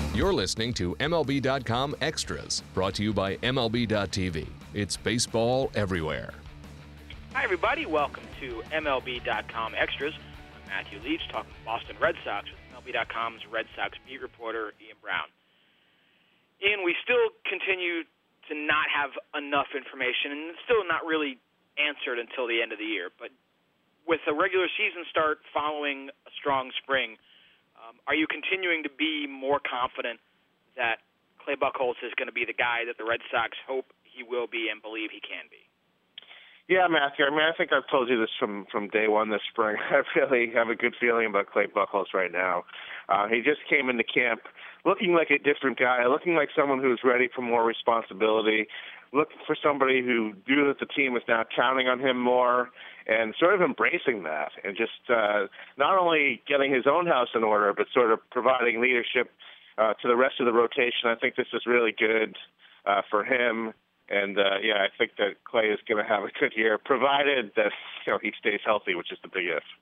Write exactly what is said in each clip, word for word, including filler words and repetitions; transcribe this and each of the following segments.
You're listening to M L B dot com Extras, brought to you by M L B dot T V. It's baseball everywhere. Hi, everybody. Welcome to M L B dot com Extras. I'm Matthew Leach, talking Boston Red Sox with M L B dot com's Red Sox beat reporter, Ian Brown. Ian, we still continue to not have enough information, and it's still not really answered until the end of the year. But with a regular season start following a strong spring, um, are you continuing to be more confident that Clay Buchholz is going to be the guy that the Red Sox hope he will be and believe he can be? Yeah, Matthew. I mean, I think I've told you this from, from day one this spring. I really have a good feeling about Clay Buchholz right now. Uh, he just came into camp looking like a different guy, looking like someone who's ready for more responsibility, looking for somebody who knew that the team is now counting on him more, and sort of embracing that, and just uh, not only getting his own house in order, but sort of providing leadership uh, to the rest of the rotation. I think this is really good uh, for him. And, uh, yeah, I think that Clay is going to have a good year, provided that, you know, he stays healthy, which is the big if.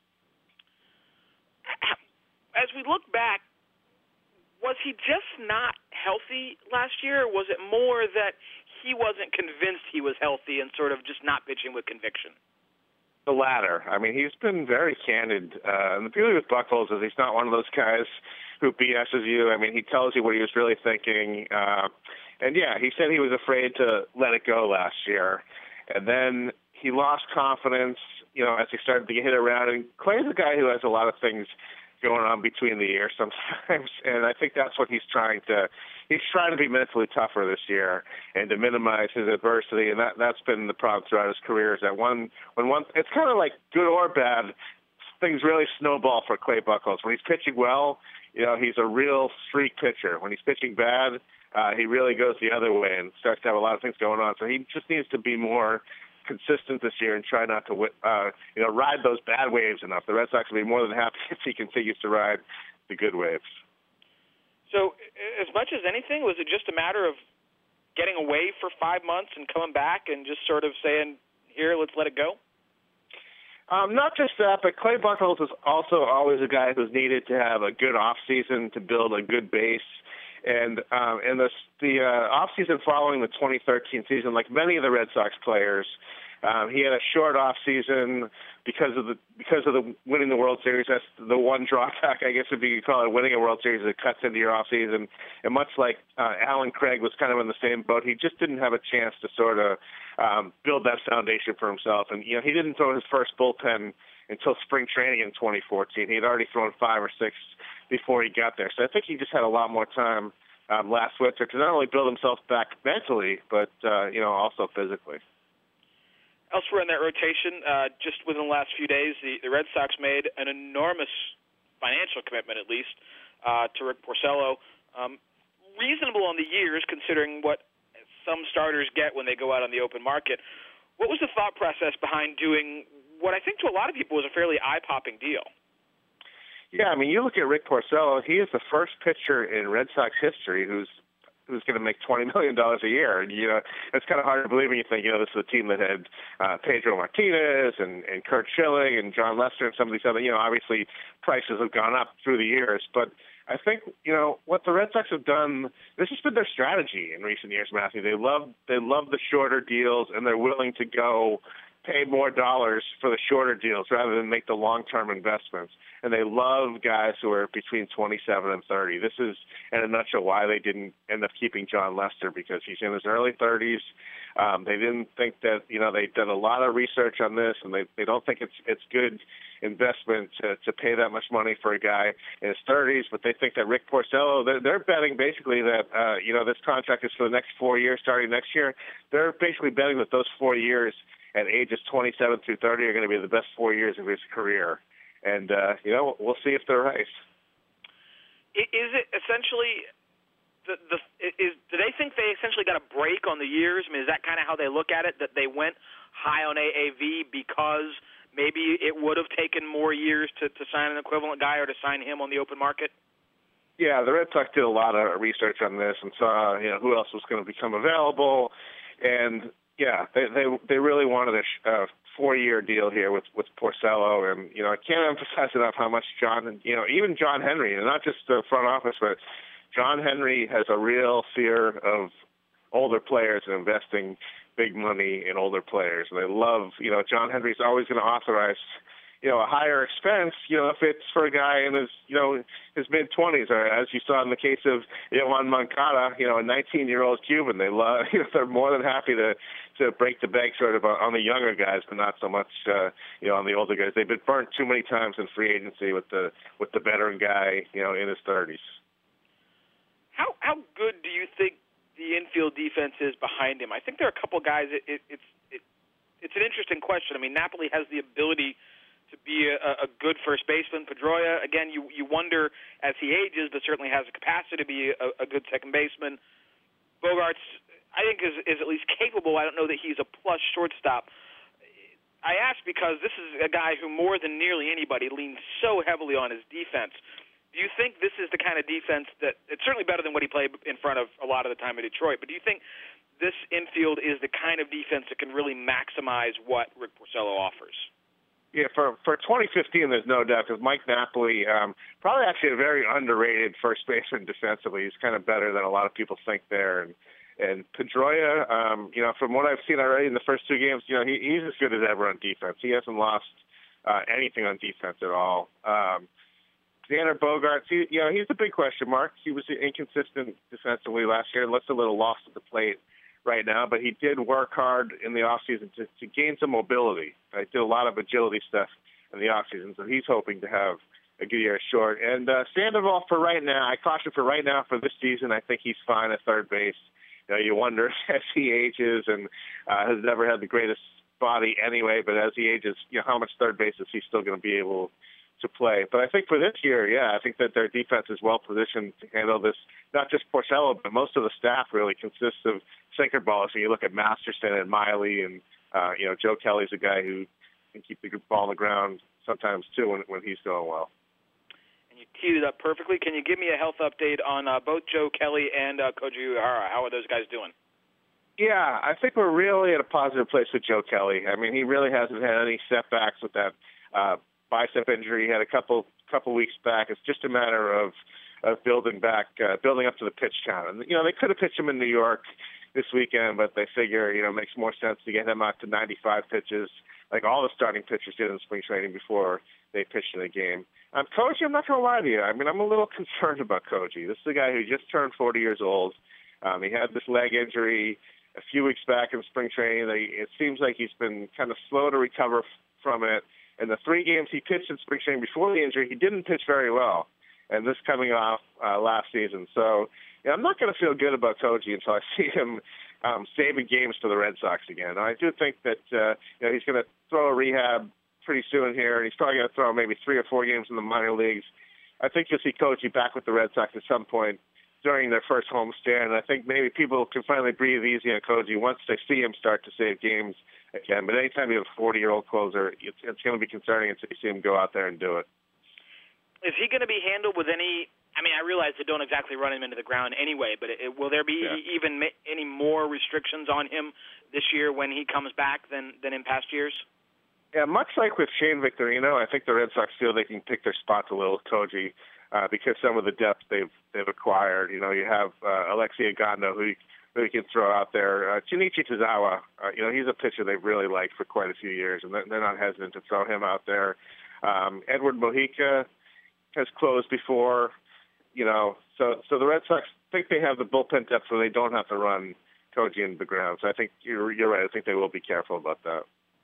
As we look back, was he just not healthy last year, or was it more that he wasn't convinced he was healthy and sort of just not pitching with conviction? The latter. I mean, he's been very candid. Uh, and the beauty with Buchholz is he's not one of those guys who BSes you. I mean, he tells you what he was really thinking. Uh, and, yeah, he said he was afraid to let it go last year. And then he lost confidence, you know, as he started to get hit around. And Clay's a guy who has a lot of things going on between the ears sometimes. And I think that's what he's trying to he's trying to be mentally tougher this year and to minimize his adversity. And that, that's been the problem throughout his career is that one, when one, it's kind of like good or bad, things really snowball for Clay Buchholz. When he's pitching well, you know, he's a real streak pitcher. When he's pitching bad, uh, he really goes the other way and starts to have a lot of things going on. So he just needs to be more consistent this year and try not to, uh, you know, ride those bad waves enough. The Red Sox will be more than happy if he continues to ride the good waves. So as much as anything, was it just a matter of getting away for five months and coming back and just sort of saying, here, let's let it go? Um, not just that, but Clay Buchholz is also always a guy who's needed to have a good offseason to build a good base. And um, in the, the uh, offseason following the twenty thirteen season, like many of the Red Sox players, um, he had a short offseason because of the because of the winning the World Series. That's the one drawback, I guess, if you could call it winning a World Series. It cuts into your offseason. And much like uh, Alan Craig was kind of in the same boat, he just didn't have a chance to sort of um, build that foundation for himself. And you know, he didn't throw his first bullpen until spring training in twenty fourteen. He had already thrown five or six before he got there. So I think he just had a lot more time um, last winter to not only build himself back mentally, but, uh, you know, also physically. Elsewhere in that rotation, uh, just within the last few days, the, the Red Sox made an enormous financial commitment, at least, uh, to Rick Porcello. Um, reasonable on the years, considering what some starters get when they go out on the open market. What was the thought process behind doing what I think to a lot of people was a fairly eye-popping deal? Yeah, I mean, you look at Rick Porcello, he is the first pitcher in Red Sox history who's who's going to make twenty million dollars a year. And, you know, it's kind of hard to believe when you think, you know, this is a team that had uh, Pedro Martinez and, and Curt Schilling and John Lester and some of these other, you know, obviously prices have gone up through the years. But I think, you know, what the Red Sox have done, this has been their strategy in recent years, Matthew. They love, they love the shorter deals, and they're willing to go pay more dollars for the shorter deals rather than make the long-term investments. And they love guys who are between twenty-seven and thirty. This is, in a nutshell, why they didn't end up keeping John Lester, because he's in his early thirties. Um, they didn't think that, you know, they've done a lot of research on this, and they, they don't think it's it's good investment to, to pay that much money for a guy in his thirties, but they think that Rick Porcello, they're, they're betting basically that, uh, you know, this contract is for the next four years starting next year. They're basically betting that those four years at ages twenty-seven through thirty are going to be the best four years of his career. And, uh, you know, we'll see if they're right. Is it essentially, the, the is do they think they essentially got a break on the years? I mean, is that kind of how they look at it, that they went high on A A V because maybe it would have taken more years to, to sign an equivalent guy or to sign him on the open market? Yeah, the Red Sox did a lot of research on this and saw, you know, who else was going to become available. And, yeah, they they, they really wanted a uh, four-year deal here with, with Porcello. And, you know, I can't emphasize enough how much John, and you know, even John Henry, and not just the front office, but John Henry has a real fear of older players and investing big money in older players. And they love, you know, John Henry's always going to authorize, you know, a higher expense, you know, if it's for a guy in his, you know, his mid-twenties, or as you saw in the case of Yoan Moncada, you know, a nineteen-year-old Cuban. They love, you know, they're more than happy to to break the bank sort of on the younger guys, but not so much, uh, you know, on the older guys. They've been burnt too many times in free agency with the with the veteran guy, you know, in his thirties. How how good do you think the infield defense is behind him? I think there are a couple guys. It, it, it's it, it's an interesting question. I mean, Napoli has the ability to be a, a good first baseman. Pedroia, again, you you wonder as he ages, but certainly has the capacity to be a, a good second baseman. Bogaerts, I think, is, is at least capable. I don't know that he's a plus shortstop. I ask because this is a guy who more than nearly anybody leans so heavily on his defense. Do you think this is the kind of defense that it's certainly better than what he played in front of a lot of the time in Detroit, but do you think this infield is the kind of defense that can really maximize what Rick Porcello offers? Yeah, for for twenty fifteen, there's no doubt, because Mike Napoli, um, probably actually a very underrated first baseman defensively. He's kind of better than a lot of people think there. And and Pedroia, um, you know, from what I've seen already in the first two games, you know, he, he's as good as ever on defense. He hasn't lost uh, anything on defense at all. Um, Xander Bogaerts, he, you know, he's a big question mark. He was inconsistent defensively last year, looks a little lost at the plate right now, but he did work hard in the offseason to, to gain some mobility. I did a lot of agility stuff in the offseason, so he's hoping to have a good year short. And uh, Sandoval, for right now, I caution for right now for this season, I think he's fine at third base. You know, you wonder as he ages and uh, has never had the greatest body anyway, but as he ages, you know, how much third base is he still going to be able to play? But I think for this year, yeah, I think that their defense is well positioned to handle this. Not just Porcello, but most of the staff really consists of sinker ballers. So you look at Masterson and Miley, and uh, you know, Joe Kelly's a guy who can keep the ball on the ground sometimes too when when he's going well. And you teed it up perfectly. Can you give me a health update on uh, both Joe Kelly and uh, Koji Uehara? How are those guys doing? Yeah, I think we're really at a positive place with Joe Kelly. I mean, he really hasn't had any setbacks with that uh, bicep injury he had a couple couple weeks back. It's just a matter of of building back, uh, building up to the pitch count. And you know, they could have pitched him in New York this weekend, but they figure, you know, it makes more sense to get him out to ninety-five pitches, like all the starting pitchers did in spring training before they pitched in the game. Um, Koji, I'm not going to lie to you. I mean, I'm a little concerned about Koji. This is a guy who just turned forty years old. Um, he had this leg injury a few weeks back in spring training. They, it seems like he's been kind of slow to recover f- from it. In the three games he pitched in spring training before the injury, he didn't pitch very well. And this coming off uh, last season. So yeah, I'm not going to feel good about Koji until I see him um, saving games for the Red Sox again. I do think that uh, you know, he's going to throw a rehab pretty soon here, and he's probably going to throw maybe three or four games in the minor leagues. I think you'll see Koji back with the Red Sox at some point during their first homestand, and I think maybe people can finally breathe easy on Koji once they see him start to save games again. But anytime you have a forty-year-old closer, it's, it's going to be concerning until you see him go out there and do it. Is he going to be handled with any? I mean, I realize they don't exactly run him into the ground anyway, but it, will there be yeah. even ma- any more restrictions on him this year when he comes back than, than in past years? Yeah, much like with Shane Victorino, I think the Red Sox feel they can pick their spots a little with Koji uh, because some of the depth they've they've acquired. You know, you have uh, Alexi Ogando, who, who you can throw out there. Uh, Junichi Tozawa, uh, you know, he's a pitcher they've really liked for quite a few years, and they're, they're not hesitant to throw him out there. Um, Edward Mojica has closed before, you know, so so the Red Sox think they have the bullpen depth so they don't have to run Koji into the ground. So I think you're you're right. I think they will be careful about that.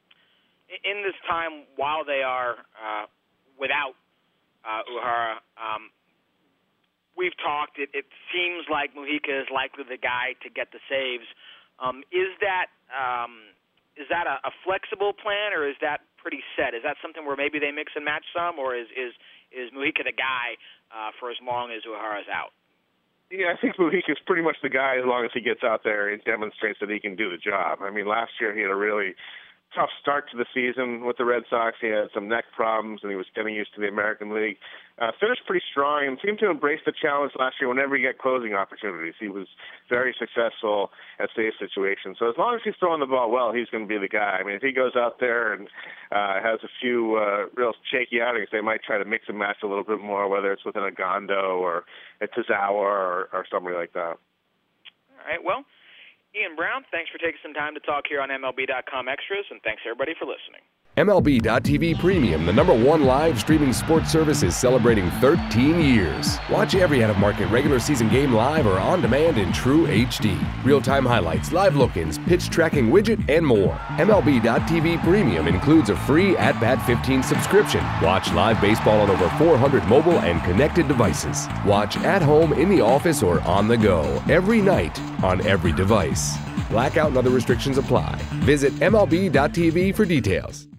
In this time, while they are uh, without uh, Uehara, um, we've talked. It, it seems like Mojica is likely the guy to get the saves. Um, is that um, is that a, a flexible plan, or is that pretty set? Is that something where maybe they mix and match some, or is is is Mojica the guy uh, for as long as Uehara's out? Yeah, I think Mojica's pretty much the guy as long as he gets out there and demonstrates that he can do the job. I mean, last year he had a really tough start to the season with the Red Sox. He had some neck problems, and he was getting used to the American League. Uh, finished pretty strong and seemed to embrace the challenge last year whenever he got closing opportunities. He was very successful at safe situations. So as long as he's throwing the ball well, he's going to be the guy. I mean, if he goes out there and uh, has a few uh, real shaky outings, they might try to mix and match a little bit more, whether it's with an Ogando or a Tozawa or, or somebody like that. All right, well, Ian Brown, thanks for taking some time to talk here on M L B dot com Extras, and thanks everybody for listening. M L B dot T V Premium, the number one live streaming sports service, is celebrating thirteen years. Watch every out-of-market regular season game live or on demand in true H D. Real-time highlights, live look-ins, pitch tracking widget, and more. M L B dot T V Premium includes a free At Bat fifteen subscription. Watch live baseball on over four hundred mobile and connected devices. Watch at home, in the office, or on the go, every night, on every device. Blackout and other restrictions apply. Visit M L B dot T V for details.